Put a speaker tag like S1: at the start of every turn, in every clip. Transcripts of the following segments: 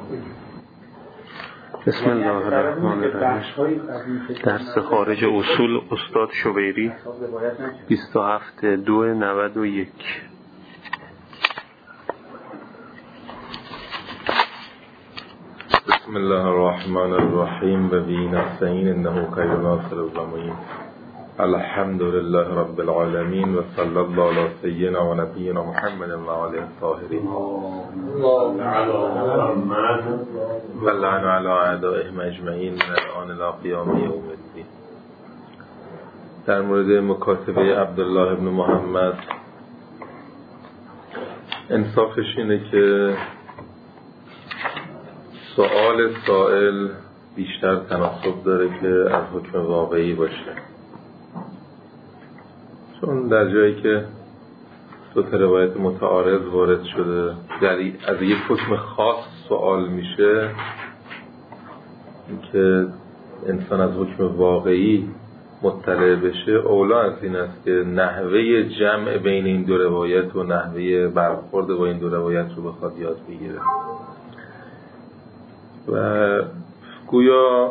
S1: بسم الله الرحمن الرحیم. درس خارج اصول استاد شبیری 27/2/91.
S2: بسم الله الرحمن الرحیم و به نستعین انه خیر ناصر الضمین. الحمد لله رب العالمین و صلی الله علی سیدنا و نبینا محمد و آله الطاهرین و لعن علی اعدائهم اجمعین من الآن الی قیام یوم الدین. در مورد مکاتبه عبدالله ابن محمد، انصافش اینه که سؤال سائل بیشتر تناسب داره که از حکم واقعی باشه، چون در جایی که دو تا روایت متعارض وارد شده از یک حکم خاص سوال میشه که انسان از حکم واقعی مطلع بشه، اولا از این است که نحوه جمع بین این دو روایت و نحوه برخورد با این دو روایت رو بخواد یاد بگیره. و گویا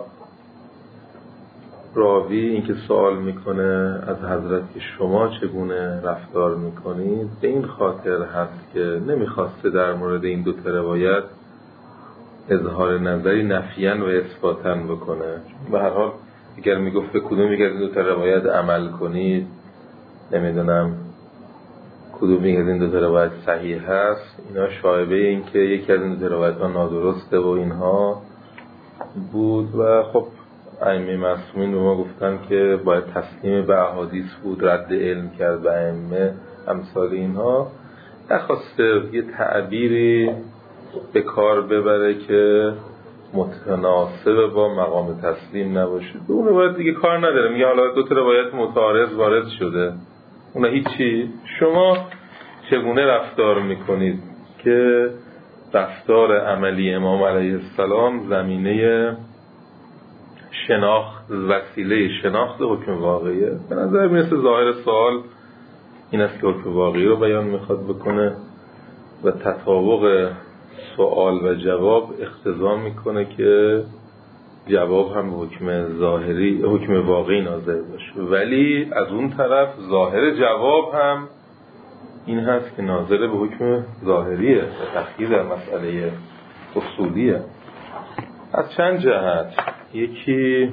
S2: راوی این که سوال میکنه از حضرت که شما چگونه رفتار میکنید، به این خاطر هست که نمیخواسته در مورد این دو روایت اظهار نظری نفیاً و اثباتاً بکنه. به هر حال اگر میگفت به کدوم یک از این دو روایت عمل کنید، نمیدونم کدوم یک از این دو روایت صحیح هست، اینا شایبه این که یکی از این دو روایت ها نادرسته و اینها بود. و خب ائمه معصومین به ما گفتن که باید تسلیم به احادیث بود، رد علم کرد به ائمه امثال اینها. نخواسته یه تعبیری به کار ببره که متناسب با مقام تسلیم نباشه. به اون روایت دیگه کار نداره، میگه حالا دو تا روایت متعارض وارد شده، اونا هیچی، شما چگونه رفتار میکنید که رفتار عملی امام علیه السلام زمینه شناخت، وسیله شناخت حکم واقعیه. به نظر میرسه ظاهر سوال این است که حکم واقعی رو بیان میخواد بکنه و تطابق سوال و جواب اقتضا میکنه که جواب هم به حکم ظاهری، حکم واقعی ناظر باشه. ولی از اون طرف ظاهر جواب هم این هست که ناظر به حکم ظاهریه و تخییر در مسئله اصولیه. از چند جهت. یکی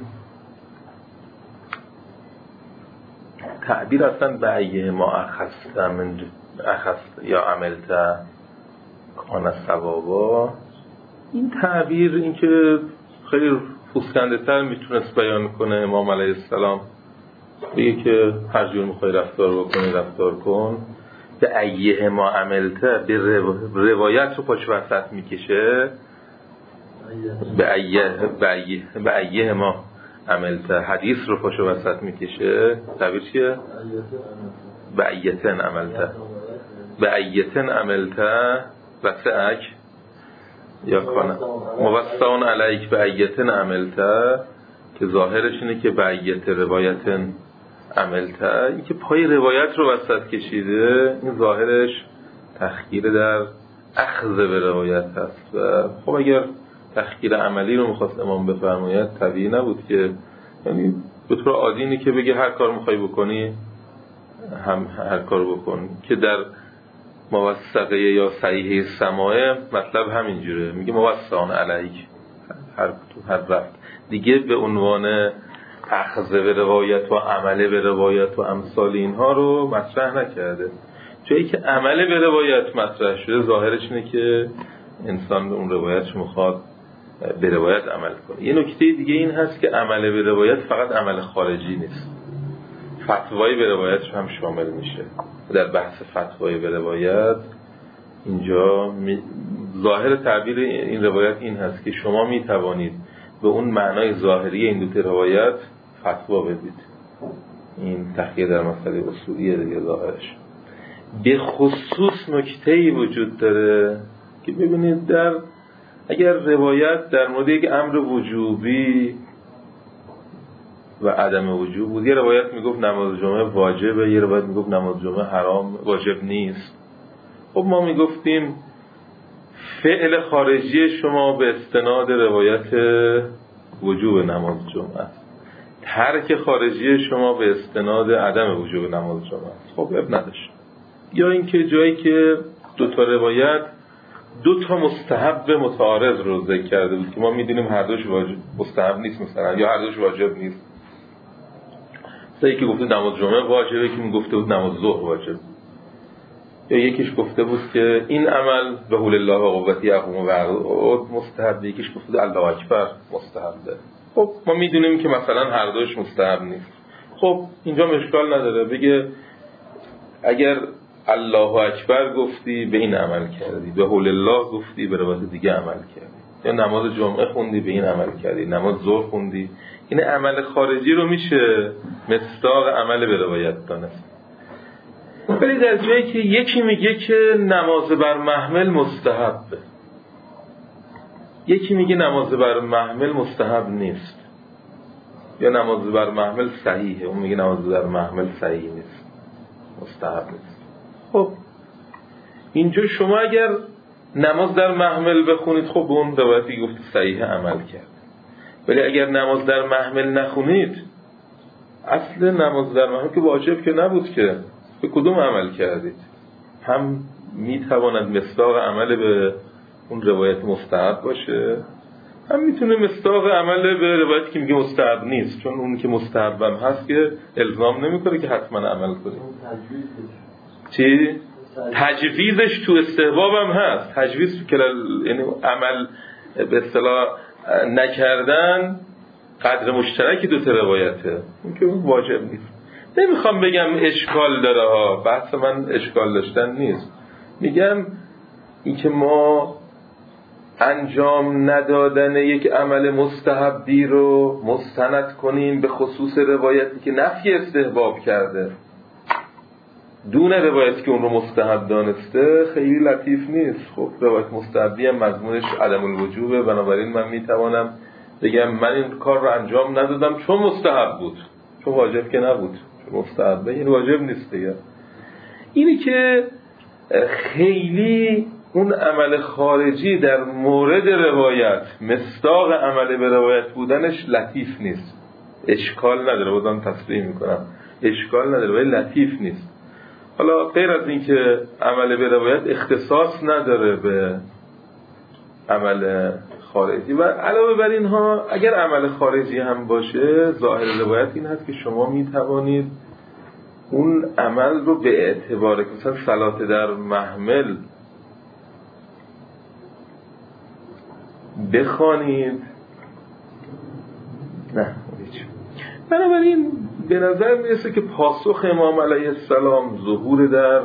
S2: تعبیر اصلا به ایه ما اخست یا عملت کان ثوابا، این تعبیر این که خیلی فوسکنده تر میتونست بیان کنه امام علیه السلام، بگه که هر جور میخوای رفتار بکنی رفتار کن. به ایه ما عملت به روایت رو پاش وسط میکشه، به ایه ما عملت حدیث رو پاش وسط میکشه. تعبیر چیه؟ به ایتن عملت، به ایتن عملت وسعک یا کنه موسعون علیک به ایتن عملت، که ظاهرش اینه که به ایت روایتن عملت، این که پای روایت رو وسط کشیده، این ظاهرش تخییر در اخذ به روایت هست. و خب اگر تخییر عملی رو میخواست امام بفرماید طبیعی نبود که، یعنی به طور عادی اینه که بگه هر کار میخوای بکنی هم هر کار بکن، که در موثقه یا صحیحه سماعه مطلب همینجوره، میگه موسعون علیک هر رفت دیگه به عنوان اخذ به روایت و عمل به روایت و امثال اینها رو مطرح نکرده. جایی که عمل به روایت مطرح شده ظاهرش اینه که انسان به اون روایتش میخواد به روایت عمل کنه. یه نکته دیگه این هست که عمل به روایت فقط عمل خارجی نیست، فتوای به روایتش هم شامل میشه. در بحث فتوای به روایت اینجا ظاهر تعبیر این روایت این هست که شما میتوانید به اون معنای ظاهری این دو روایت فتوا بدید. این تحقیق در مسئله اصولیه دیگه ظاهرش. به خصوص نکته‌ای وجود داره که ببینید اگر روایت در مورد یک امر وجوبی و عدم وجوب بود، یه روایت میگفت نماز جمعه واجبه، یه روایت میگفت نماز جمعه حرام واجب نیست، خب ما میگفتیم فعل خارجی شما به استناد روایت وجوب نماز جمعه است، ترک خارجی شما به استناد عدم وجوب نماز جمعه است. خب اب نداشت. یا اینکه جایی که دو تا روایت دو تا مستحب متعارض رو ذکر کرده بود که ما میدونیم هر دوش واجب مستحب نیست مثلا، یا هر دوش واجب نیست. مثلا یکی گفته نماز جمعه واجبه، یکی میگفته بود نماز ظهر واجب، یا یکیش گفته بود که این عمل به حول الله و قوتی یقوم و مستحب، یکیش گفته بود الله اکبر مستحبه. خب ما میدونیم که مثلا هر دوش مستحب نیست. خب اینجا اشکال نداره بگه اگر الله اکبر گفتی به این عمل کردی، به حول الله گفتی به روایت دیگه عمل کردی، یا نماز جمعه خوندی به این عمل کردی، نماز ظهر خوندی، این عمل خارجی رو میشه مصداق عمل به روایت دانست. ولی در جایی که یکی میگه که نماز بر محمل مستحبه، یکی میگه نماز بر محمل مستحب نیست، یا نماز بر محمل صحیحه، اون میگه نماز بر محمل صحیح نیست، مستحب نیست. خب اینجا شما اگر نماز در محمل بخونید، خب اون روایتی گفت صحیح عمل کرد. ولی اگر نماز در محمل نخونید، اصل نماز در محمل که واجب که نبود که، به کدوم عمل کردید؟ هم میتواند مصداق عمل به اون روایت مستحب باشه، هم میتونه مصداق عمل به روایتی که میگه مستحب نیست، چون اون که مستحب هم هست که الزام نمیکنه که حتما عمل کنید. چی؟ تجویزش تو استحباب هم هست. تجویز که یعنی عمل به اصطلاح نکردن قدر مشترکی دو تا روایته، اون که واجب نیست. نمیخوام بگم اشکال داره ها، بحث من اشکال داشتن نیست، میگم این که ما انجام ندادن یک عمل مستحبی رو مستند کنیم به خصوص روایتی که نفی استحباب کرده دون روایتی که اون رو مستحب دانسته خیلی لطیف نیست. خب روایت مستحبی هم مضمونش عدم الوجوبه، بنابراین من میتوانم بگم من این کار رو انجام ندادم چون مستحب بود، چون واجب که نبود، چون مستحبه این واجب نیست دیگه. اینی که خیلی اون عمل خارجی در مورد روایت مصداق عمل به روایت بودنش لطیف نیست، اشکال نداره، بازم تصریح میکنم اشکال نداره ولی لطیف نیست. حالا غیر از این که عمل به روایت اختصاص نداره به عمل خارجی، و علاوه بر اینها اگر عمل خارجی هم باشه ظاهر روایت این هست که شما میتوانید اون عمل رو به اعتبار که مثلا صلات در محمل بخوانید. نه بنابراین به نظر میرسه که پاسخ امام علیه السلام ظهور در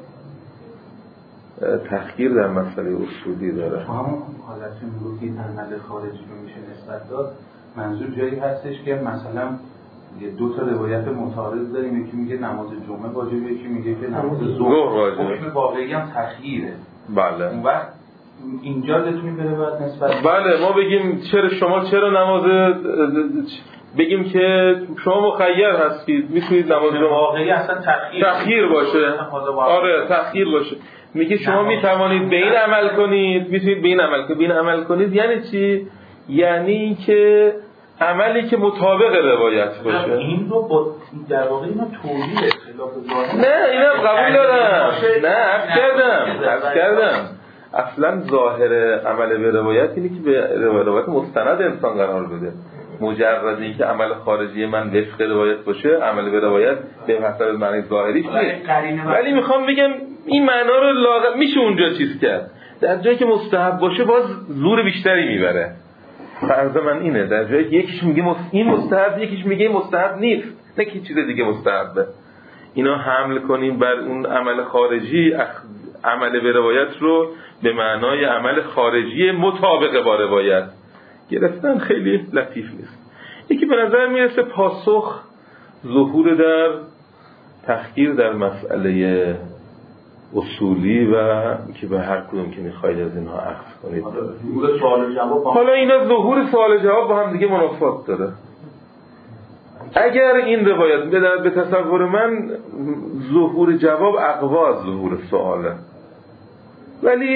S2: تخییر در مسئله اصولی داره.
S3: همون حالت ملوکی عمل خارجی رو میشه نسبت داد. منظور جایی هستش که مثلا دو تا روایت متعارض داریم، یکی میگه نماز جمعه واجبه، یکی میگه که نماز ظهر واجبه، حکم واقعی هم تخییره.
S2: بله
S3: اون وقت اینجا بتونیم به روایت نسبت،
S2: بله ما بگیم چرا نماز، بگیم که شما مخیر هستید میتونید نماز
S3: واقعی اصلا
S2: تخییر باشه. آره تخییر باشه. میگه شما میتوانید به این عمل کنید، میتونید به این عمل کنید. به این عمل کنید یعنی چی؟ یعنی که عملی که مطابق روایت باشه.
S3: این رو با در واقع اینو توضیح اختلاف ظاهر،
S2: نه اینم قبول دارم، نه عرض کردم اصلا ظاهر عمل به روایت اینه که به روایت مستند انسان قرار بده. مجرد اینکه عمل خارجی من وفق روایت باشه، عمل به روایت به حسب معنی ظاهریش نیست. ولی میخوام بگم این معنا رو میشه اونجا چیز کرد. در جایی که مستحب باشه باز زور بیشتری میبره. فرض من اینه در جایی که یکیش میگه این مستحب، یکیش میگه مستحب نیست، نه که چیز دیگه مستحبه، اینا حمل کنیم بر اون عمل خارجی، عمل به روایت رو به معنای عمل خارجی مطابق با روایت گرفتن خیلی لطیف نیست. یکی به نظر میرسه پاسخ ظهور در تخییر در مسئله اصولی و که به هر کدوم که میخواید از اینها اخذ کنید. حالا اینا ظهور سوال جواب با هم دیگه منافات داره. اگر این روایت به تصور من ظهور جواب اقوا از ظهور سواله، ولی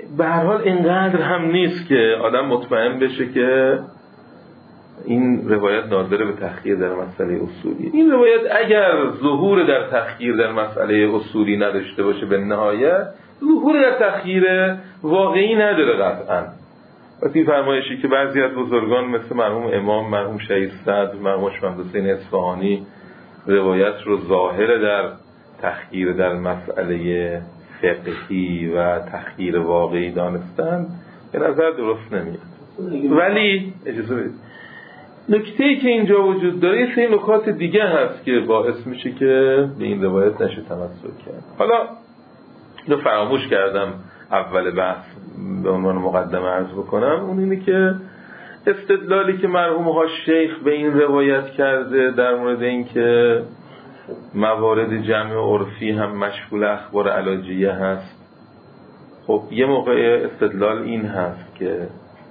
S2: به هر حال اینقدر هم نیست که آدم مطمئن بشه که این روایت ناظر به تخییر در مسئله اصولی. این روایت اگر ظهور در تخییر در مسئله اصولی نداشته باشه، به نهایت ظهور در تخییر واقعی نداره قطعا. وقتی فرمایشی که بعضی از بزرگان مثل مرحوم امام، مرحوم شهید صدر، مرحوم محمد حسین اصفهانی روایت رو ظاهر در تخییر در مسئله فقهی و تخییر واقعی دانستن، به نظر درست نمیاد. ولی اجازه بدید نکته‌ای که اینجا وجود داره یه سری نکات دیگه هست که باعث میشه که به این روایت نشه تمسک کرد. حالا اینو فراموش کردم اول بحث به عنوان مقدمه عرض بکنم، اون اینه که استدلالی که مرحوم ها شیخ به این روایت کرده در مورد این که موارد جمع عرفی هم مشمول اخبار علاجیه هست، خب یه موقع استدلال این هست که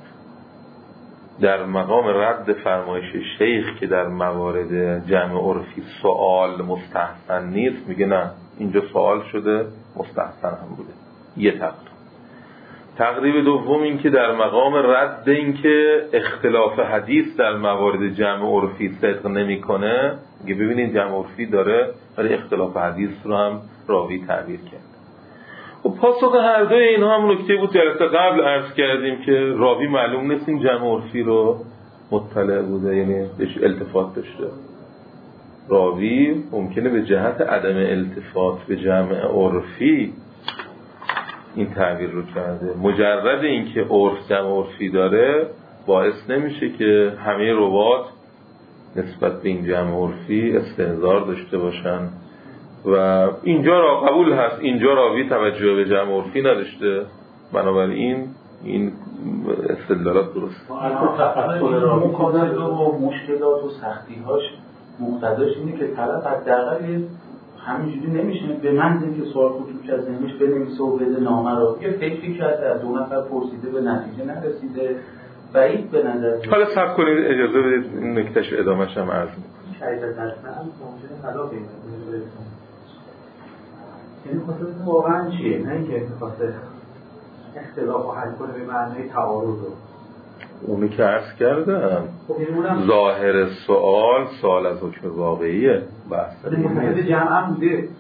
S2: در مقام رد فرمایش شیخ که در موارد جمع عرفی سوال مستحسن نیست، میگه نه اینجا سوال شده مستحسن هم بوده. یه تقریب دوم این که در مقام رد این که اختلاف حدیث در موارد جمع عرفی صدق نمیکنه، میگه ببینید جمع عرفی داره ولی اختلاف حدیث رو هم راوی تعبیر کرد. و پاسخ هر دوی اینها هم نکته بود جلسه قبل عرض کردیم که راوی معلوم نیست این جمع عرفی رو مطلع بوده، یعنی بهش التفات داشته. راوی ممکنه به جهت عدم التفات به جمع عرفی این تعبیر رو کرده. مجرد اینکه عرف جمع عرفی داره باعث نمیشه که همه روات نسبت به این جمع عرفی استنظار داشته باشن و اینجا را قبول هست اینجا راوی توجه به جمع عرفی نداشته، بنابراین این استدلالات درست.
S3: تفصیل راوی و مشکلات و سختی‌هاش مقتضاش اینه که طرف حداقل همینجوری نمیشه به منزل که سوال خطوط از ذهنش بنویسه و بده نامه رو یه فکری کرده از دو نفر پرسیده به نتیجه نرسیده، بعید به نظر میاد.
S2: حالا صبر کنید اجازه بدید این نکتهش ادامه‌ش هم عرض می‌کنم.
S3: شاید مثلا ممکنه خلاف این یعنی خاطر واقعا چیه؟ نه اینکه خاطر اختلاف و حل کنه به معنای تعارض رو
S2: اونی که عرض کردم ظاهر سوال از حکم واقعیه بحث
S3: ملتفت جمع هم بوده.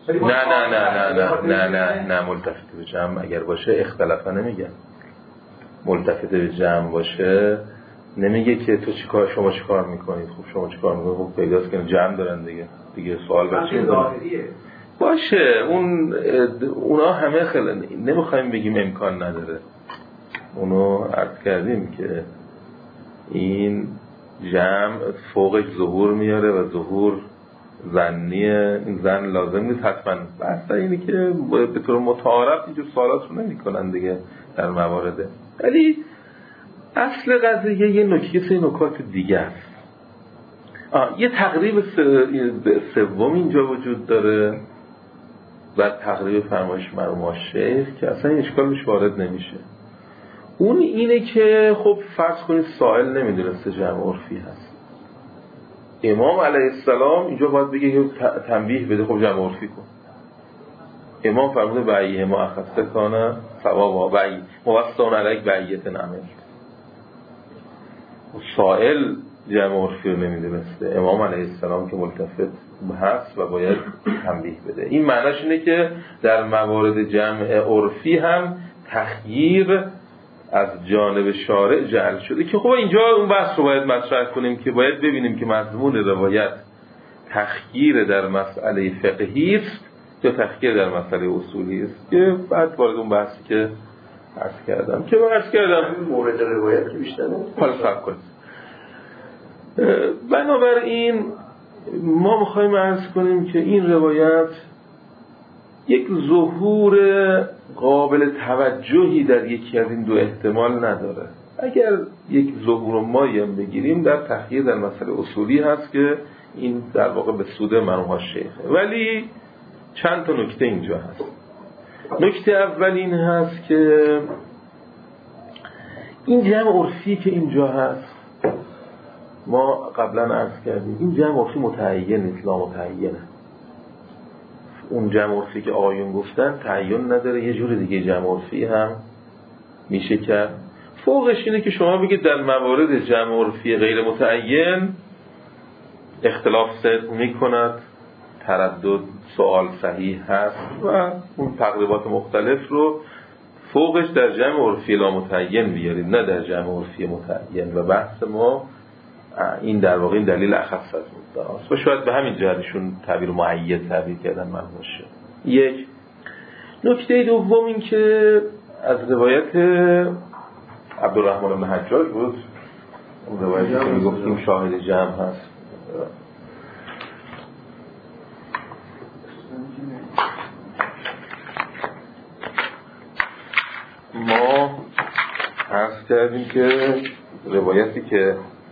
S2: نه ملتفت به جمع اگر باشه اختلافا نمیگن. ملتفت به جمع باشه نمیگه که تو شما چیکار میکنید، خب شما چیکار میکنید، خب پیداست که جمع دارن دیگه سوال بچه باشه. اونا همه خیلی نمیخوایم بگیم امکان نداره، اونو عرض کردیم که این جمع فوقش ظهور میاره و ظهور ظنیه، این ظن لازم نیست حتما. بحث اینه که به طور متعارف اینجور سوالات رو نمی کنن دیگه در موارده. ولی اصل قضیه یه نکات دیگه است. یه تقریب سوم اینجا وجود داره و تقریب فرمایش مرحوم شیخ که اصلا اشکال بهش وارد نمیشه. اون اینه که خب فرض کنید سائل نمیدونسته جمع عرفی هست، امام علیه السلام اینجا باید بگه تنبیه بده خب جمع عرفی کن. امام فرموده بعیه ما اخسته کانه ثواب بعی موستان علیک بعیت نعمل. سائل جمع عرفی رو نمیدونسته، امام علیه السلام که ملتفت هست و باید تنبیه بده. این معناش اینه که در موارد جمع عرفی هم تخییر از جانب شارع جعل شده که خب اینجا اون بحث رو باید مطرح کنیم که باید ببینیم که مضمون روایت تخییر در مسئله فقهی است یا تخییر در مسئله اصولی است که بعد وارد اون بحثی که عرض کردم
S3: مورد روایت که بیشتره
S2: حالا صبر کنید. بنابراین ما میخوایم عرض کنیم که این روایت یک ظهور قابل توجهی در یکی از این دو احتمال نداره. اگر یک ظهور مایی هم بگیریم در تخییر در مسئله اصولی هست که این در واقع به سود مرحوم شیخه، ولی چند تا نکته اینجا هست. نکته اول این هست که این جمع عرفی که اینجا هست ما قبلا عرض کردیم این جمع عرفی متعین نیست، لا متعینه. اون جمع عرفی که آقایون گفتن تعین نداره، یه جور دیگه جمع عرفی هم میشه کرد. فوقش اینه که شما بگید در موارد جمع عرفی غیر متعین اختلاف صدق میکند، تردد سوال صحیح هست و اون تقریبات مختلف رو فوقش در جمع عرفی لا متعین بیارید، نه در جمع عرفی متعین. و بحث ما این در واقع این دلیل اخص از مدعاست و شاید به همین جهتشون تعبیر معید تعبیر کردن معنوس شد. یک نکته دوم این که از روایت عبدالرحمن بن حجاج بود، اون روایتی که میگفتیم شاهد جمع هست. ما عرض کردیم که روایتی که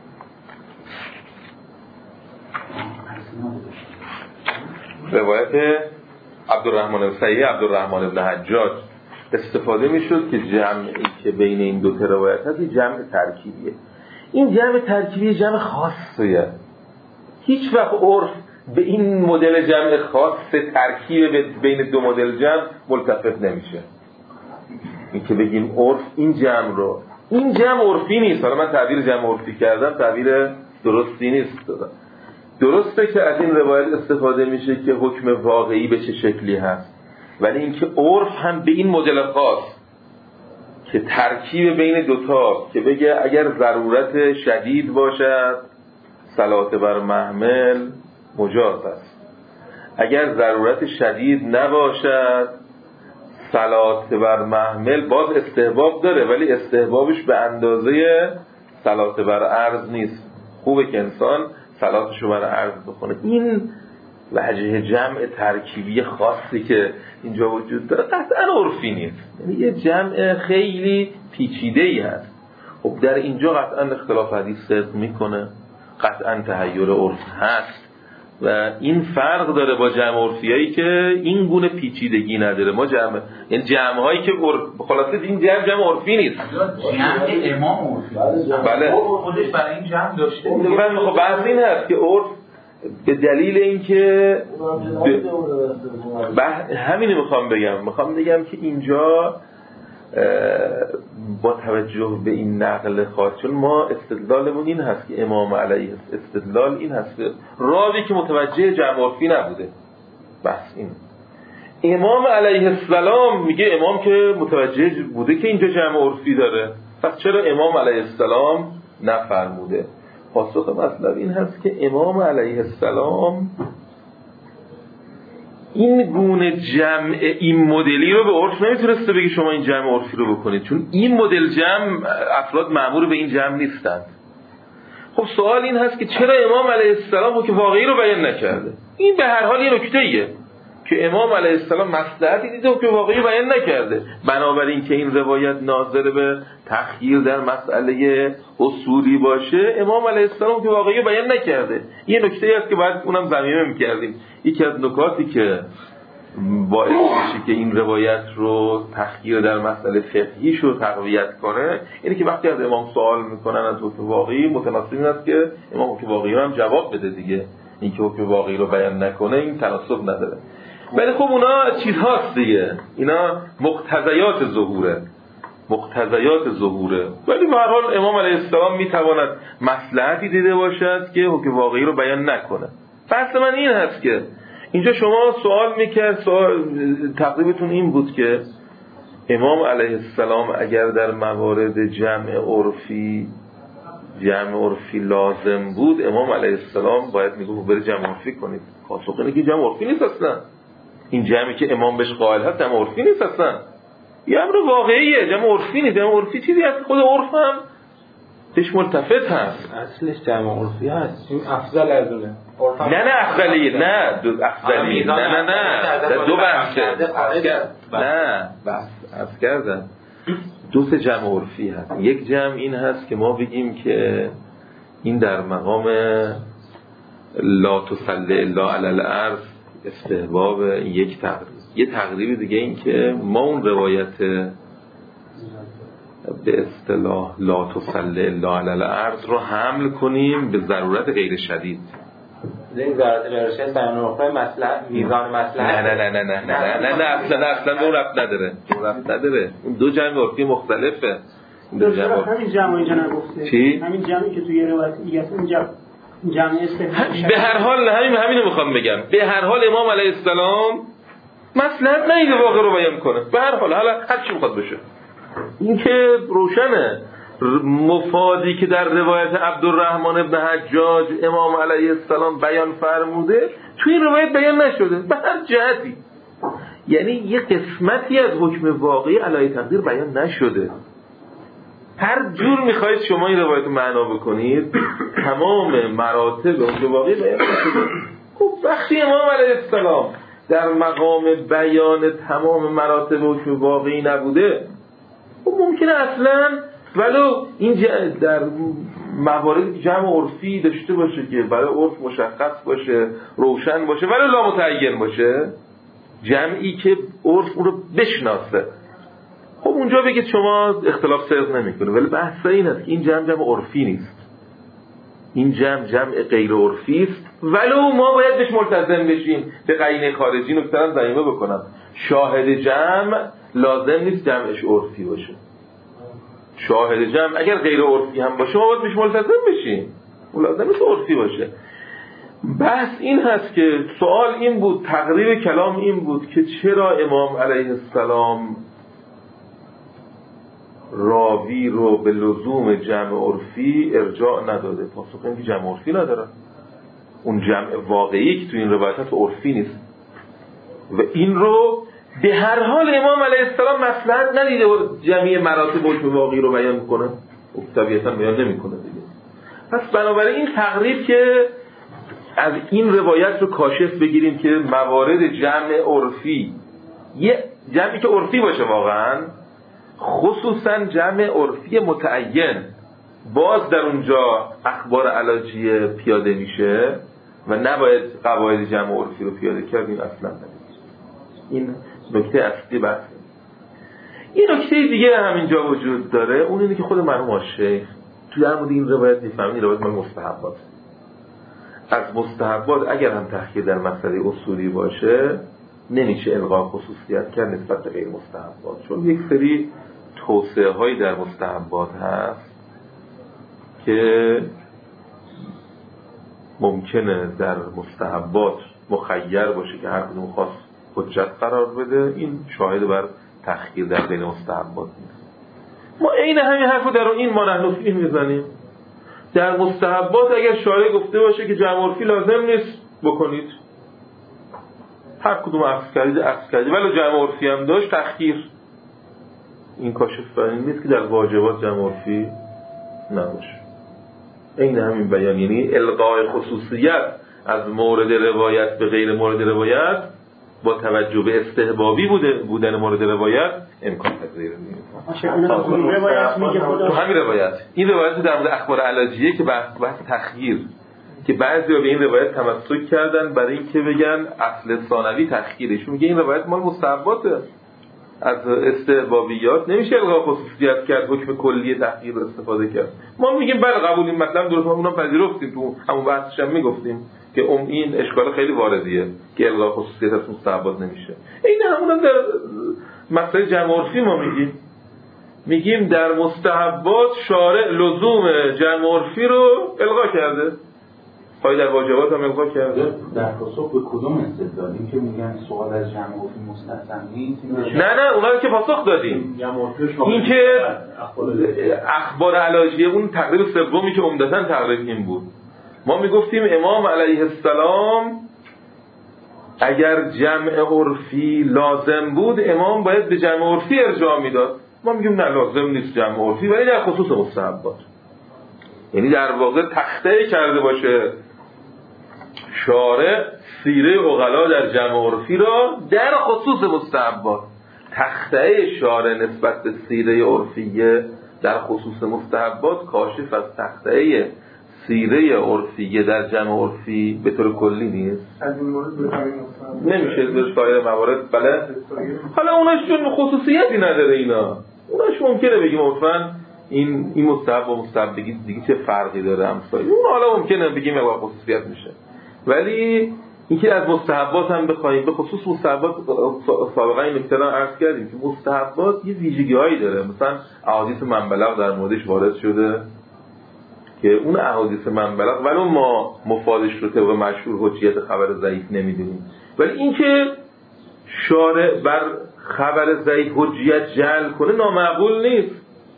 S2: روایت عبدالرحمن بن حجاج استفاده میشد که جمعی که بین این دو تا روایت هست جمع ترکیبیه. این جمع ترکیبی جمع خاصیه. هیچ وقت عرف به این مدل جمع خاص ترکیب بین دو مدل جمع ملتفت نمیشه. این که بگیم عرف این جمع رو، این جمع عرفی نیست. حالا من تعبیر جمع عرفی کردم، تعبیر درستی نیست دادم. درسته که از این روایت استفاده میشه که حکم واقعی به چه شکلی هست، ولی اینکه عرف هم به این مدل خاص که ترکیب بین دوتا که بگه اگر ضرورت شدید باشد صلات بر محمل مجاز است، اگر ضرورت شدید نباشد صلات بر محمل باز استحباب داره، ولی استحبابش به اندازه صلات بر عرض نیست. خوبه که انسان صلاتشو بر عرض بخونه. این وجه جمع ترکیبی خاصی که اینجا وجود داره قطعا عرفی نیست، یعنی یه جمع خیلی پیچیده‌ای هست. خب در اینجا قطعا اختلاف حدیث صدق میکنه، قطعا تحیر عرف هست و این فرق داره با جمع عرفیایی که این گونه پیچیدگی نداره. ما جمع یعنی جمع‌هایی که خلاصه این جمع عرفی نیست،
S3: جمع امام عرفی.
S2: بله
S3: خودش برای این جمع داشته.
S2: خب بحث این هست که عرف به دلیل اینکه همینو میخوام بگم که اینجا با توجه به این نقل خاص، چون ما استدلالمون این هست که امام علیه استدلال این هست که راوی که متوجه جمع عرفی نبوده، بس این امام علیه السلام میگه امام که متوجه بوده که اینجا جمع عرفی داره، پس چرا امام علیه السلام نفرموده؟ پاسخ مطلب این هست که امام علیه السلام این گونه جمع این مدلی رو به عرف نمیتونسته بگی شما این جمع عرفی رو بکنید، چون این مدل جمع افراد مأمور به این جمع نیستند. خب سوال این هست که چرا امام علیه السلام که واقعی رو بیان نکرده؟ این به هر حال یه نکته‌ایه که امام علیه السلام مصلحتی دیده و که واقعی بیان نکرده. بنابراین که این روایت ناظر به تخییر در مسئله اصولی باشه، امام علیه السلام که واقعی بیان نکرده. یه نکته‌ای است که باید اونم ضمیمه می‌کردیم. یکی از نکاتی که باعث میشه که این روایت رو تخییر در مسئله فقهیش رو تقویت کنه اینه که وقتی از امام سوال میکنن از حکم واقعی، متناسب این است که امام حکم واقعی رو هم جواب بده دیگه. این که حکم واقعی رو بیان نکنه این تناسب نداره. ولی خب اونا چیزهاست دیگه، اینا مقتضیات ظهوره. ولی به هر حال امام علیه السلام میتواند مصلحتی دیده باشد که حکم واقعی رو بیان نکنه. بحث من این هست که اینجا شما سوال میکرد، تقریبتون این بود که امام علیه السلام اگر در موارد جمع عرفی لازم بود، امام علیه السلام باید میگفت برای جمع عرفی کنید. پاسخ اینه که جمع عرفی نیست اصلا. این جمعی که امام بهش قائل هست جمع عرفی نیست اصلا، یه امر واقعیه، جمع عرفی نیست. جمع عرفی چیزی هست خود عرف هم بهش ملتفت هست.
S4: اصلش جمع عرفی هست، این افضل از اونه.
S2: نه افضلی، نه دو بحثه. نه بحث کردم دو تا جمع عرفی هست. یک جمع این هست که ما بگیم که این در مقام لا تصلی الا علی الارض استحباب یک تقریب. یه تقریب دیگه این که ما اون روایت به اصطلاح لا تصلی الا علی الارض رو حمل کنیم به ضرورت غیر شدید.
S4: این وزارت ارشاد بیان عرفی مصلحت میزان مصلحت
S2: نه اصلا اون ربط نداره. اون دو جمع عرفی مختلفه.
S5: همین جمع اینجا نگفته.
S2: چی؟
S5: همین جمعی که توی روایت دیگه است اینجا جمع استثنایی.
S2: به هر حال همینو میخوام بگم. به هر حال امام علیه السلام مصلحت نیده واقع رو بیان کنه. به هر حال حالا هر چی میخواد بشه. این که روشنه. مفادی که در روایت عبدالرحمن ابن حجاج امام علیه السلام بیان فرموده توی این روایت بیان نشده به هر جهتی. یعنی یه قسمتی از حکم واقعی علی تقدیر بیان نشده. هر جور میخواید شما این روایت رو معنا بکنید تمام مراتب حکم واقعی بیان نشده. خب وقتی امام علیه السلام در مقام بیان تمام مراتب حکم واقعی نبوده خب ممکنه اصلا ولو این در موارد جمع عرفی داشته باشه که برای عرف مشخص باشه روشن باشه ولو لا متعین باشه جمعی که عرف اون رو بشناسه خب اونجا بگید شما اختلاف صدق نمیکنه. ولی بحث این است که این جمع عرفی نیست. این جمع غیر عرفی است ولو ما باید بهش ملتزم بشیم. به قرینه خارجی نکته رو ضمیمه بکنم. شاهد جمع لازم نیست جمعش عرفی باشه. شاهد جمع اگر غیر عرفی هم باشه ما باید بهش ملتزم بشیم. اون لازم نیست عرفی باشه. بحث این هست که سوال این بود، تقریر کلام این بود که چرا امام علیه السلام راوی رو به لزوم جمع عرفی ارجاع نداده. پاسخ این که جمع عرفی نداره. اون جمع واقعی که تو این روایت عرفی نیست و این رو به هر حال امام علیه السلام مصلحت ندیده و جمعی مراتب حکم واقعی رو بیان کنه. طبیعتا بیان نمیکنه دیگه. پس بنابراین این تقریب که از این روایت رو کاشف بگیریم که موارد جمع عرفی یه جمعی که عرفی باشه واقعا خصوصا جمع عرفی متعین باز در اونجا اخبار علاجیه پیاده میشه و نباید قواعد جمع عرفی رو پیاده کرد. این اصلا نمیشه. این نکته اصلی بحثه. یه نکته دیگه همینجا وجود داره اون اینه که خود مرحوم الشیخ تو در مورد این روایت میفهمید این روایت مال مستحبات. از مستحبات اگر هم تحقیق در مسئله اصولی باشه نمیشه الغا خصوصیت کرد نسبت به غیر مستحبات چون یک سری توسعه هایی در مستحبات هست که ممکنه در مستحبات مخیر باشه که هر کدوم خواست حجت قرار بده. این شاهد بر تخییر در بین مستحبات نیست. ما عین همین حرفو در این ما نحن فیه میزنیم. در مستحبات اگر شارع گفته باشه که جمع عرفی لازم نیست بکنید هر کدوم عکس کردید ولی جمع عرفی هم داشت تخییر. این کاشف بر این نیست که در واجبات جمع عرفی نباشه. این همین بیان یعنی الغای خصوصیت از مورد روایت به غیر مورد روایت با توجه به استحبابی بودن مورد روایت امکان پذیر نیست. تو همین روایت این روایت در مورد اخبار علاجیه که بحث تخییر که بعضیا به این روایت تمسک کردن برای اینکه بگن اصل ثانوی تخییرشون میگه این روایت مال مستحباته از استحبابیات نمیشه الغا خصوصیت کرد حکم کلی تخییر استفاده کرد. ما میگیم بله قبول این مطلب درست ما اونم پذیرفتیم تو همون بحثش هم میگفتیم که این اشکال خیلی واردیه که الغا خصوصیت از مستحبات نمیشه. این همون در مسئله جمع عرفی ما میگیم در مستحبات شارع لزوم جمع عرفی رو الغا کرده. خواهی در واجبات هم الغا کرده.
S3: در پاسخ به کدوم استدلال این که میگن سوال از جمع عرفی مستثنا نیست؟
S2: نه اونها که پاسخ دادیم. این که اخبار علاجیه اون تقریب سومی که عمدتاً تقریب این بود. ما میگفتیم امام علیه السلام اگر جمع عرفی لازم بود امام باید به جمع عرفی ارجاع میداد. ما میگیم نه لازم نیست جمع عرفی ولی در خصوص مستحبات. یعنی در واقع تخته کرده باشه شارع سیره عقلا در جمع عرفی را در خصوص مستحبات. تخته شارع نسبت به سیره عرفیه در خصوص مستحبات کاشف از تخته سیره عرفیه در جمع عرفی به طور کلی نیست.
S5: از این مورد
S2: نمیشه ازش سایر موارد بله. حالا اوناش چون خصوصیتی نداره اینا اوناش ممکنه بگیم عرفاً این مستحب و مستحب دیگه چه فرقی داره همسایه اون حالا ممکنه بگیم الغا خصوصیت میشه. ولی اینکه از مستحبات هم بخوایم، به خصوص مستحبات سابقا این نکته رو عرض کردیم که مستحبات یه ویژگی‌هایی داره. مثلا احادیث من بلغ در موردش وارد شده که اون احادیث من بلغ ولو ما مفادش رو طبق مشهور حجیت خبر ضعیف نمیدونیم، ولی اینکه شارع بر خبر ضعیف حجیت جعل کنه نامعقول نیست.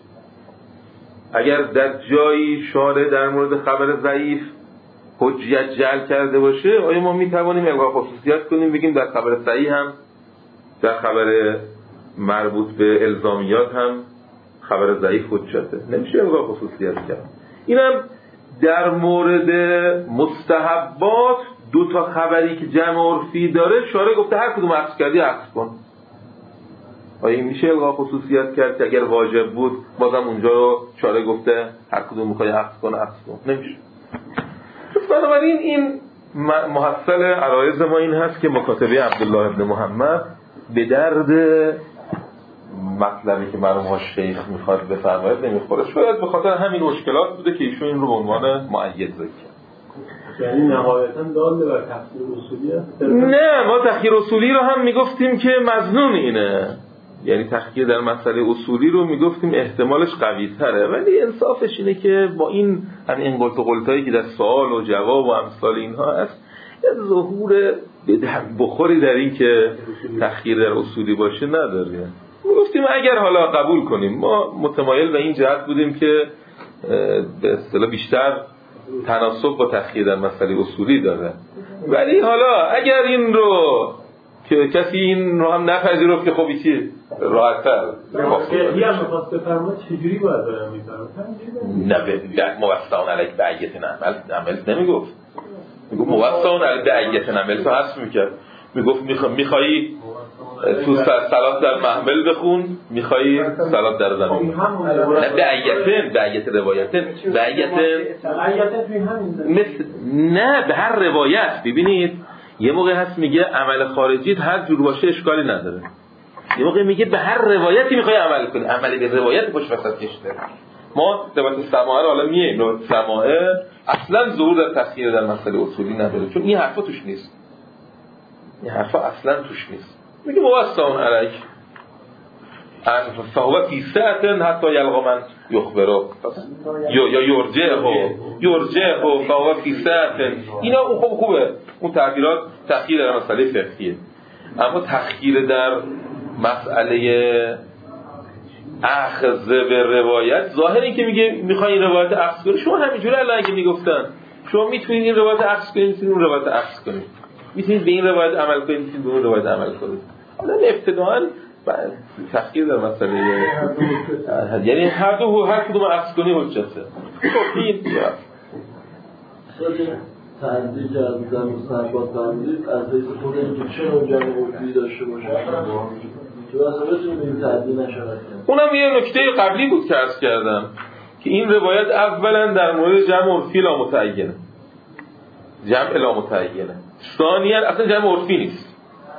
S2: اگر در جایی شارع در مورد خبر ضعیف حجیت جعل کرده باشه، آیا ما میتوانیم الغاء خصوصیت کنیم بگیم در خبر صحیح هم، در خبر مربوط به الزامیات هم خبر ضعیف حجته؟ نمیشه الغاء خصوصیت کرد. اینم در مورد مستحبات دو تا خبری که جمع عرفی داره شارع گفته هر کدوم عکس کردی عکس کن. آیا این میشه الغاء خصوصیت کرد که اگر واجب بود بازم اونجا رو شارع گفته هر کدوم میخوای عکس کن عکس کن؟ نمیشه. بنابراین این محصل عرایض ما این هست که مکاتبه عبدالله ابن محمد به درد مطلبی که مرحوم ها شیخ میخواد بفرماید نمیخوره. شاید به خاطر همین مشکلات بوده که ایشون این رو به عنوان مؤید ذکر کرد.
S6: یعنی نهایتاً دال بر تخییر اصولی است؟
S2: نه، ما تخییر اصولی رو هم میگفتیم که مظنون اینه، یعنی تخییر در مسئله اصولی رو میگفتیم احتمالش قوی تره، ولی انصافش اینه که با این همین قلت و قلتایی که در سوال و جواب و امثال اینها هست یه ظهور بخوری در این که تخییر در اصولی باشه نداره. میگفتیم اگر حالا قبول کنیم، ما متمایل به این جهت بودیم که به اصطلاح بیشتر تناسب با تخییر در مسئله اصولی داره، ولی حالا اگر این رو که کسی این رو هم نپذیرفت که خب چی راحت‌تر
S6: یه هم می‌خواست بفرماید چجوری باید برام می‌فرماید؟
S2: نه موسعون علیک بعیت عمل نمیگفت، میگفت موسعون علیک بعیت عمل تو حذف میکرد، میگفت میخوایی تو صلات در محمل بخون، میخوایی صلات در زمین. نه بعیت روایتن مثل نه به هر روایت. ببینید یه موقع هست میگه عمل خارجی هر جور باشه اشکالی نداره، یه موقع میگه به هر روایتی میخوای عمل کنی، عمل به روایت پشت وسط کشته. ما روایت سماعه رو حالا میگیم، سماعه اصلا ظهور در تخییر در مسئله اصولی نداره، چون این حرفا توش نیست، این حرفا اصلا توش نیست. میگه موسعون علیک ان فهو فی ساعة حتی یلقا من یخبره یا یرجعه فهو فی ساعة. اینا خوبه اون تعبیرات تخییر در مسئله فقهیه، اما تخییر در مسئله اخذ به روایت ظاهر این که میگه میخوای این روایت اخذ کنی، شما همینجوری الان اگه میگفتن شما میتونید این روایت اخذ کنید، میتونید اون روایت اخذ کنید، میتونید به این روایت عمل کنید، میتونید به اون روایت عمل کنید. حالا ابتداءً تفکیر در مسئله یعنی هر کدوم اخذ کنی حجته. این
S7: تعدیل از در مصنفات تعدیل از بیت خود اینکه چه جمع عرفی داشته باشه تو اصلا این تعدیل نشود.
S2: اونم یه نکته قبلی بود که عرض کردم که این روایت اولا در مورد جمع عرفی لا متعینه، جمع لا متعینه، ثانیاً اصلا جمع عرفی نیست.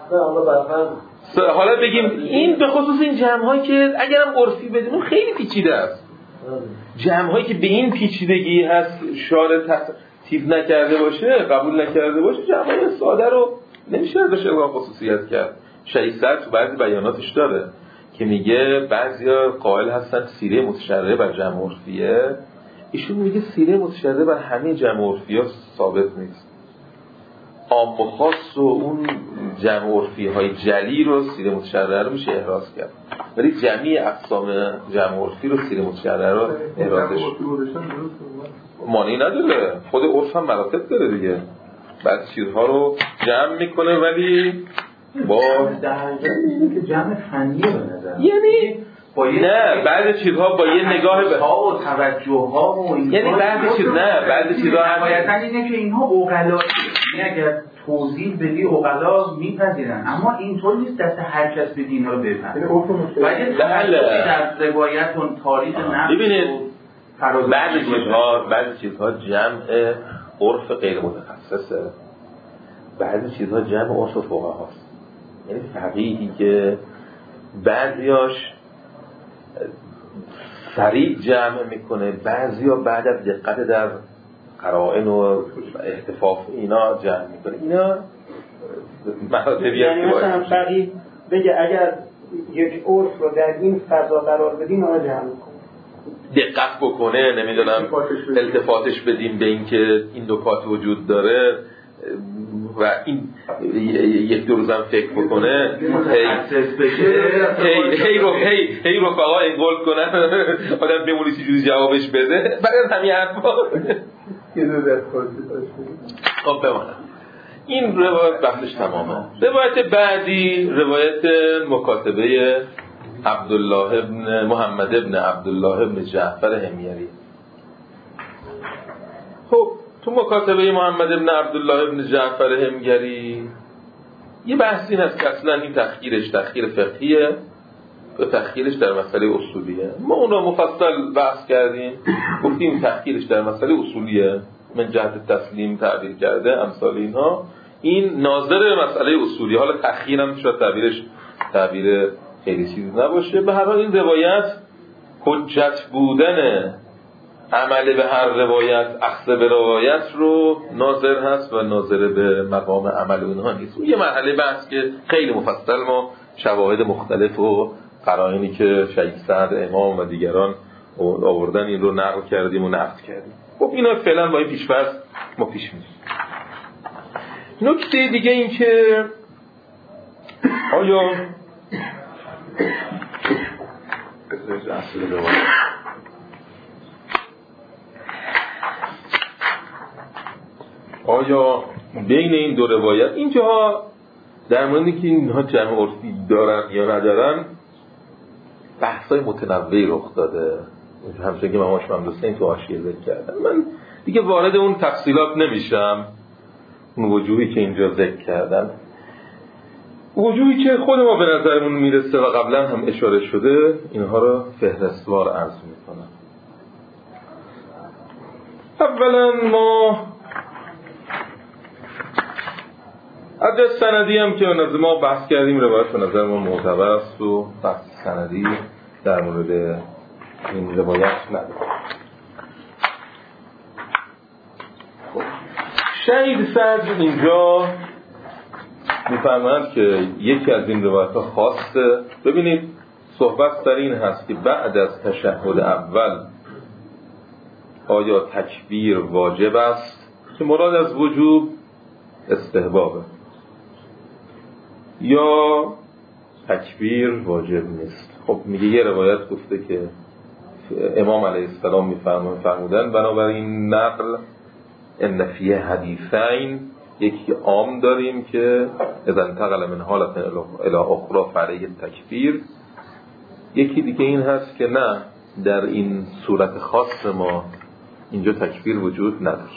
S2: حالا بگیم این به خصوص این جمع‌هایی که اگرم عرفی بدونیم خیلی پیچیده است، جمع‌هایی که به این پیچیدگی هست شارع چیز نکرده باشه، قبول نکرده باشه، جمع‌های ساده رو نمیشه ازش الغاء خصوصیت کرد. شیخ‌سر تو بعضی بیاناتش داره که میگه بعضیا قائل هستن سیره متشرعه بر جمع عرفیه، ایشون میگه سیره متشرعه بر همه جمع عرفی‌ها ثابت نیست، عام و خاص و اون جمع عرفی‌های جلی رو سیره متشرعه رو میشه احراز کرد، ولی جمعی اقسام جمع عرفی رو سیره متشرعه رو احرازش معنی نداره. خود عرف هم مراتب داره دیگه، بعضی چیزها رو جمع میکنه ولی با
S3: که جمع فنیه به نظر،
S2: یعنی نه بعضی چیزها با یه نگاه به
S3: ها و توجه ها و
S2: یعنی بعضی چیز نه بعضی چیزها
S3: نهایتاً اینه که اینها عقلا، یعنی اگر توضیح بدی عقلا میپذیرن، اما اینطور نیست دست هر کس بدی اینا رو بفهمه. باید در روایت و تاریخ نقل
S2: ببینید بعضی چیزها جمع عرف غیر متخصصه، بعضی چیزها جمع عرف فقهاست. یعنی فقیهی که بعضیاش سریع جمع میکنه، بعضیا بعد از دقت در قرائن و احتفاف اینا جمع میکنه. اینا مراتبی
S5: یعنی مثلا فقیه بگه اگر یک عرف رو در این فضا قرار بدیم آن جمع کنه،
S2: دقت بکنه، نمیدونم التفاتش بدیم به این که این نکات وجود داره و این یک دو روزم فکر بکنه، هی رفقا انگول کنن آدم بمونی چجوری جوابش بده. بعد همین حرفا خب بمانم. این روایت بحثش تمامه. روایت بعدی روایت مکاتبه عبدالله ابن محمد ابن عبدالله ابن جعفر حمیری. خب تو مکاتبه محمد ابن عبدالله ابن جعفر حمیری یه بحثی هست که اصلا این تخییر فقهیه و تخییرش در مسئله اصولیه. ما اون رو مفصل بحث کردیم، گفتیم تخییرش در مسئله اصولیه، من جهت تسلیم تعبیر کرده امثال اینها، این ناظر مسئله اصولی. حالا تخییرم شاید تعبیر خیلی چیز نباشه. به هر حال این روایت حجت بودن عمل به هر روایت اخذ به روایت رو ناظر هست و ناظر به مقام عمل اونها نیست. اون یه مرحله بحث که خیلی مفصل ما شواهد مختلف و قرائنی که شیخ سعد امام و دیگران آوردن این رو نقل کردیم و نقد کردیم. خب اینا فعلا با این پیش‌فرض ما پیش میریم. نکته دیگه این که آیا بین این دو روایت اینجا در موردی که اینها جمع عرفی دارن یا ندارن بحثای متنوعی رخ داده، همچنین که ماماش ممدوسین تو حاشیه ذکر کردن. من دیگه وارد اون تفصیلات نمیشم. اون وجوهی که اینجا ذکر کردن، وجوهی که خود ما به نظرمون میرسه و قبلا هم اشاره شده، اینها رو فهرستوار عرض میکنم. اولا ما عدد سندی هم که نظر ما بحث کردیم، روایت به نظر ما معتبر است و بحث سندی در مورد این روایت نداره. شهید صدر اینجا میفرماند که یکی از این روایت ها خاصه. ببینید صحبت در این هست که بعد از تشهد اول آیا تکبیر واجب است، که مراد از وجوب استحبابه، یا تکبیر واجب نیست. خب میگه یه روایت گفته که امام علیه السلام میفرمودن بنابراین نقل ان فی حدیثین، یکی عام داریم که اذا انتقل من حالت الی اخرى فعلیه تکبیر، یکی دیگه این هست که نه، در این صورت خاص ما اینجا تکبیر وجود نداره.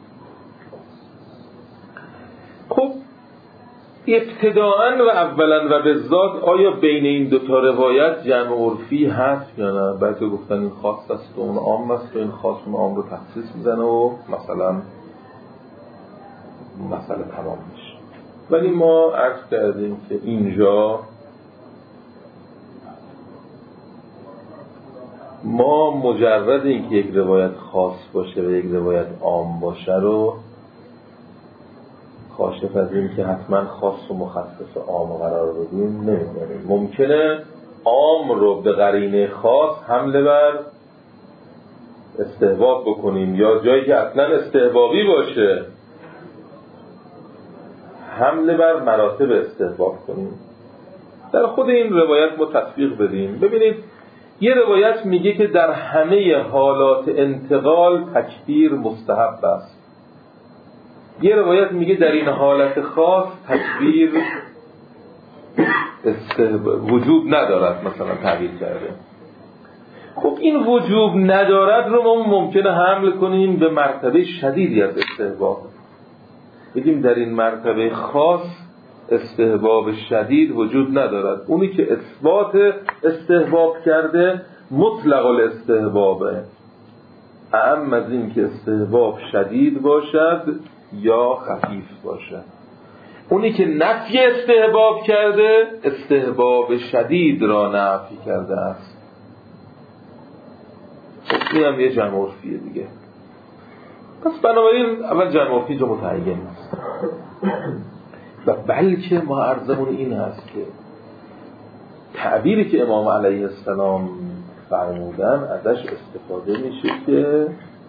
S2: خب ابتداءً و اولاً و بالذات آیا بین این دو تا روایت جمع عرفی هست یا نه؟ بعضی گفتن این خاص است و اون عام است و این خاص اون عام رو تخصیص میزنه و مثلا مسئله تمام میشه. ولی ما عرض کردیم که اینجا ما مجرد اینکه یک روایت خاص باشه و یک روایت عام باشه رو کاشف از این که حتما خاص و مخصص عام قرار بدیم نمی‌دونیم. ممکنه عام رو به قرینه خاص حمله بر استحباب بکنیم، یا جایی که اصلا استحبابی باشه حمله بر مراتب استحباب کنیم. در خود این روایت ما تطبیق بدیم. ببینید یه روایت میگه که در همه حالات انتقال تکبیر مستحب است. یه روایت میگه در این حالت خاص تکبیر وجوب ندارد، مثلا تعبیر کرده. خب این وجوب ندارد رو ما ممکنه حمل کنیم به مرتبه شدیدی از استحباب، بگیم در این مرتبه خاص استحباب شدید وجود ندارد. اونی که اثبات استحباب کرده مطلق الاستحبابه، اعم از این که استحباب شدید باشد یا خفیف باشد. اونی که نفی استحباب کرده استحباب شدید را نفی کرده است. این هم یه جمع عرفیه دیگه. پس بنابراین اول جمع عرفی جو متعین است و بلکه ما عرضمون این هست که تعبیری که امام علیه السلام فرمودن ازش استفاده میشه که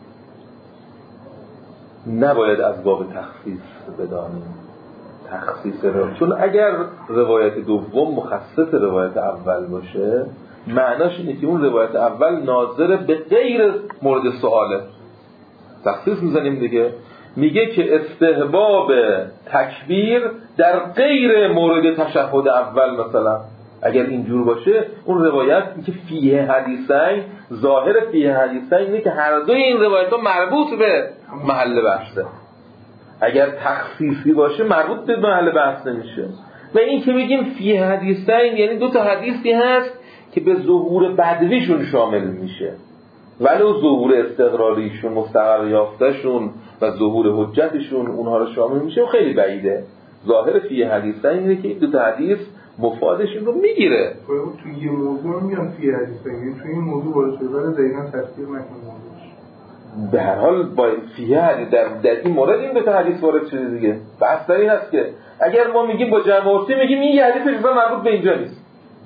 S2: نباید از باب تخصیص بدانیم، تخصیص رو، چون اگر روایت دوم مخصص روایت اول باشه معناش اینه که اون روایت اول ناظر به غیر مورد سؤاله. تخصیص میزنیم دیگه، میگه که استحباب تکبیر در غیر مورد تشهد اول مثلا، اگر اینجور باشه اون روایت که فیه حدیثین، ظاهر فیه حدیثین اینه که هر دوی این روایت ها مربوط به محل بحثه. اگر تخصیصی باشه مربوط به محل بحث نمیشه. و این که میگیم فیه حدیثین یعنی دو تا حدیثی هست که به ظهور بدویشون شامل میشه، ولو ظهور استقراریشون، مستقر یافتهشون و ظهور حجتشون اونها رو شامل میشه و خیلی بعیده. ظاهر فیه حدیثین اینه که این دو تا حدیث مفادش این رو میگیره.
S3: توی یه موضوع میگم فیه حدیثین، توی این موضوع وارد شده ولی دقیقاً تفسیر نکنه موضوعش.
S2: به هر حال با فیه حدیث در این مورد این دو تا حدیث وارد شده دیگه. بحث در این هست که اگر ما میگیم با جمع عرفی میگیم این یه حدیث اصلا مربوط به اینجا نیست،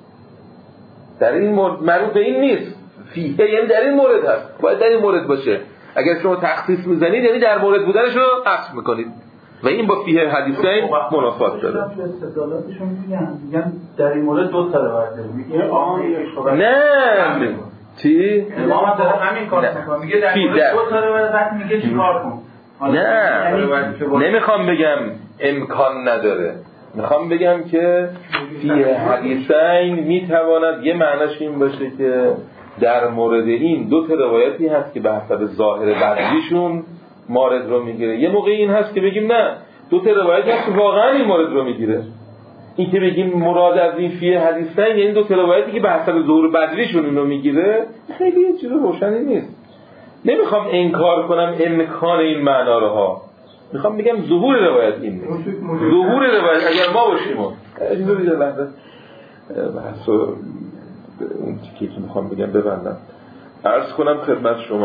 S2: در این مورد مربوط به این نیست، فیه یعنی در این مورد هست، باید در این مورد باشه. اگر شما تخصیص میزنید یعنی در مورد بودنش رو حذف میکنید و این با فیه حدیثین منافات داره.
S3: استدلالاتشون میگن در این مورد دو تا روایت داره.
S2: نه چی؟
S3: امام داره همین کار میکنه، میگه در مورد دو تا روایت میگه چیکار کن.
S2: نه نمیخوام بگم امکان نداره، میخوام بگم که فیه حدیثین میتواند یه معناش این باشه که در مورد این دو تا روایتی هست که به حسب ظاهر بعضیشون مورد رو میگیره. یه موقع این هست که بگیم نه دو تا روایتی هست که واقعا این مورد رو میگیره. این که بگیم مراد از این فیه حدیثین یعنی دو تا روایتی که به حسب ظهور بعضیشون اینو میگیره، خیلی یه چیز روشنی نیست. نمیخوام انکار کنم امکان این معنا رو ها، میخوام بگم ظهور روایت این نیست. ظهور روایت اگر ما باشیم اینو دیگه لحظه بحث اون چیزی که میخوام بگم ببندم عرض کنم خدمت شما.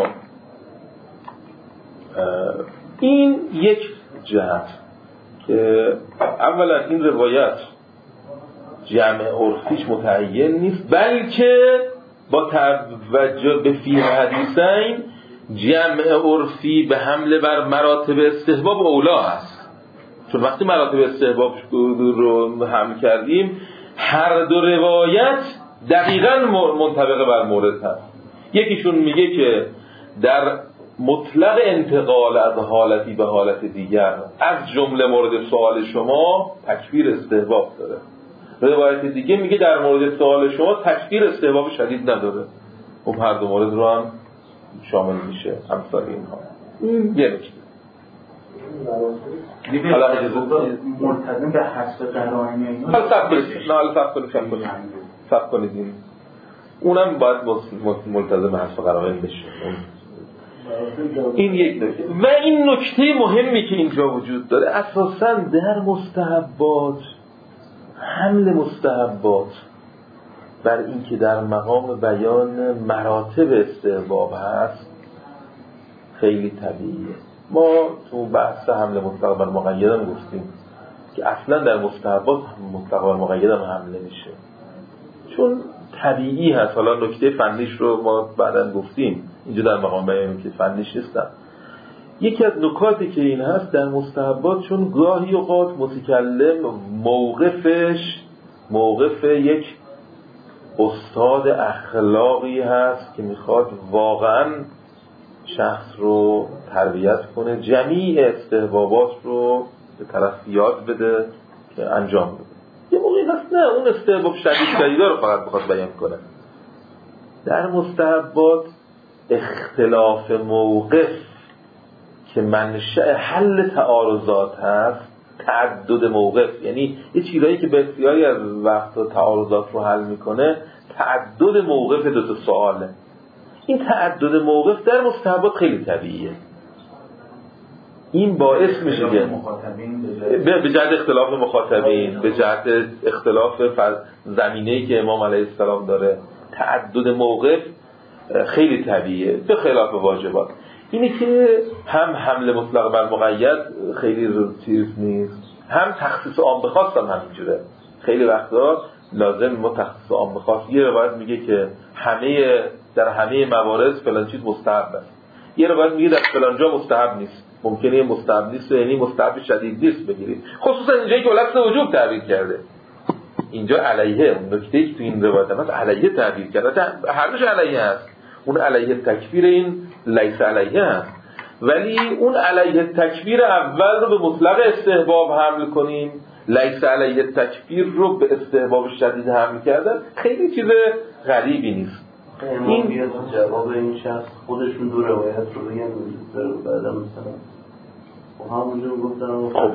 S2: این یک جهت که اولا این روایت جمع عرفیش متعین نیست، بلکه با توجه به فیه حدیثین جمع عرفی به حمله بر مراتب استحباب اولا هست، چون وقتی مراتب استحباب رو حمل کردیم هر دو روایت دقیقاً منطبق بر مورد هست. یکیشون میگه که در مطلق انتقال از حالتی به حالت دیگر از جمله مورد سوال شما تکفیر استحباب داره. روایت دیگه میگه در مورد سوال شما تکفیر استحباب شدید نداره. اون هر دو مورد رو هم شامل میشه امثال اینها. این یه نکته. حالا اجازه
S3: ملتزم به حسب قرائن اینا.
S2: صف کنید. اونم باید ملتزم به حسب قرائن بشه. این یک نکته. و این نکته مهمی که اینجا وجود داره اساساً در مستحبات، حمل مستحبات بر این که در مقام بیان مراتب استحباب هست خیلی طبیعیه. ما تو بحث حمل مطلق بر مقید هم گفتیم که اصلا در مستحبات مطلق بر مقید هم حمله میشه، چون طبیعی هست. حالا نکته فنیش رو ما بعداً گفتیم، اینجا در مقام بیان که فنیش نیستن. یکی از نکاتی که این هست در مستحبات، چون گاهی اوقات متکلم موقف یک استاد اخلاقی هست که میخواد واقعاً شخص رو تربیت کنه، جمیع استحبابات رو به طرف یاد بده که انجام بده. یه موقعی هست نه اون استحباب شدیدا رو فقط بخواد بیان کنه. در مستحبات اختلاف موقف که منشأ حل تعارضات هست، تعدد موقف، یعنی یه چیزایی که بسیاری از وقتا تعارضات رو حل میکنه تعدد موقف دو تا سواله. این تعدد موقف در مستحبات خیلی طبیعیه. این باعث میشه که به جهت اختلاف مخاطبین، به جهت اختلاف زمینه‌ای که امام علیه السلام داره، تعدد موقف خیلی طبیعیه به خلاف واجبات. اینه که هم حمله مطلق بر مقید خیلی چیز نیست، هم تخصیص عام به خاص هم همینجوره. خیلی وقتا لازم ما تخصیص عام به خاص. یه روایت میگه که در همه موارد فلان چیز مستحب است، یه روایت میگه در فلان جا مستحب نیست. ممکنه مستحب نیست یعنی مستحب شدید نیست بگیرید، خصوصا اینجایی که لفظ وجوب تعبیر کرده. اینجا علیه، اون نکته‌ای که تو این روایت هست علیه تعبیر کرده، هر دوش علیه هست. اون علیه تکبیر، این لیس علیه هست. ولی اون علیه تکبیر اول رو به مطلق استحباب حمل کنیم، لیس علیه تکبیر رو به استحباب شدید حمل کردن خیلی چیز غریبی نیست.
S7: این بیاد جواب این شخص خودشون دو روایت رو بگن وجود داره و بعدا مثلا همونجور گفتن
S2: خب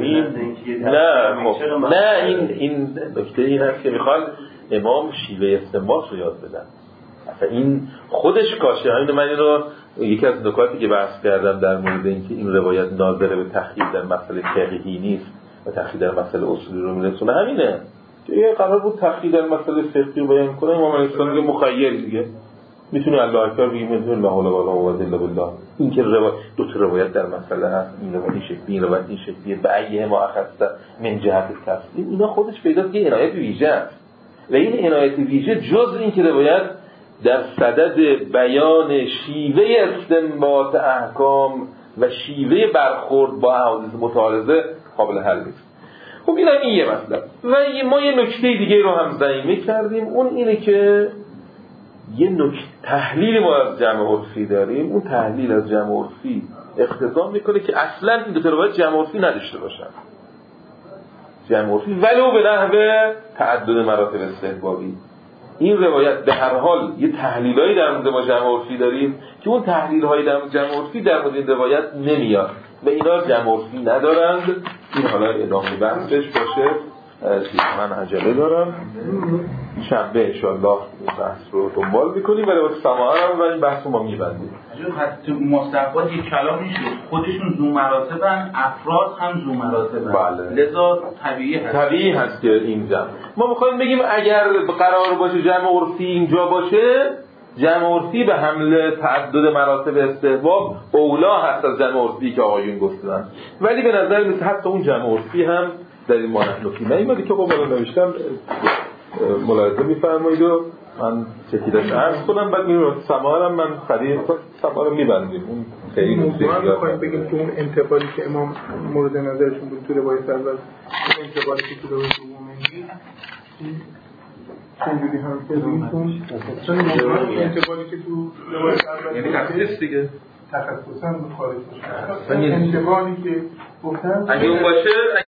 S2: این نکته این هست که میخوان امام شیوه استنباط رو یاد بدن. اصلا این خودش کاشه. من این رو یکی از نکاتی که بحث کردم در مورد اینکه این روایت ناظره به تخییر در مسئله فقهی نیست و تخییر در مسئله اصولی رو میرسونه همینه که یه قرار بود تخییر در مسئله فقهی رو بیان کنه. امام علیه السلام میگه مخیر دیگه میتونه الله اکبر بگیم میتونه لا حول ولا قوة الا بالله. این که دو تا روایت در مسئله هست، این روایت این شکلی، این روایت این شکلی، به ایه ما اخذت من جهت التفصیل، اینا خودش پیداست که عنایت ویژه است. و این عنایت ویژه جز این که روایت در صدد بیان شیوه استنباط احکام و شیوه برخورد با احادیث متعارضه قابل حل نیست. خب این یه مطلب. و ما یه نکته دیگه رو هم ضمیمه کردیم، اون اینه که یه تحلیل ما از جمع عرفی داریم. اون تحلیل از جمع عرفی اقتضا میکنه که اصلا این دو تا روایت جمع عرفی نداشته باشن، جمع عرفی ولو به نحو تعدد مراتب استحبابی. این روایت به هر حال یه تحلیلایی در مورد ما جمع عرفی داریم که اون تحلیل‌های در مورد جمع عرفی در مورد این روایت نمیاد و اینا جمع عرفی ندارند. این حالا ادامه بحثش باشه. من عجله دارم، شنبه انشاءالله بحث رو دنبال میکنیم ولی وقت سماعه هم و این بحث رو ما میبندیم.
S3: تو مستحبات یک کلامی شد خودشون ذو مراتبن، افراد هم ذو مراتبن.
S2: بله.
S3: لذا طبیعی
S2: هست که این جمع ما میخوایم بگیم اگر قرار باشه جمع عرفی اینجا باشه، جمع عرفی به حمل تعدد مراتب استحباب اولا هست از جمع عرفی که آقایون گفتن. ولی به نظر میاد حتی اون جمع عرفی هم در این مانحنو فی نیومده که بالا نوشتم ملاحظه می‌فرمایید و من چکیدش عرض کنم. بعد میرم سماعم من خرید سماع رو می‌بندیم. اون خیلی
S8: موضوع می‌خوایم بگیم که اون انتقالی که امام مورد نظرشون بود تو روایت اول، اون انتقالی که تو روایت دوم میگی چجوری هم بگیم چون انتقالی که تو روایت اول
S3: یعنی تخصیص دیگه
S8: تخصصاً خارج میشه. انتقالی که گفتن
S2: اگه اون باشه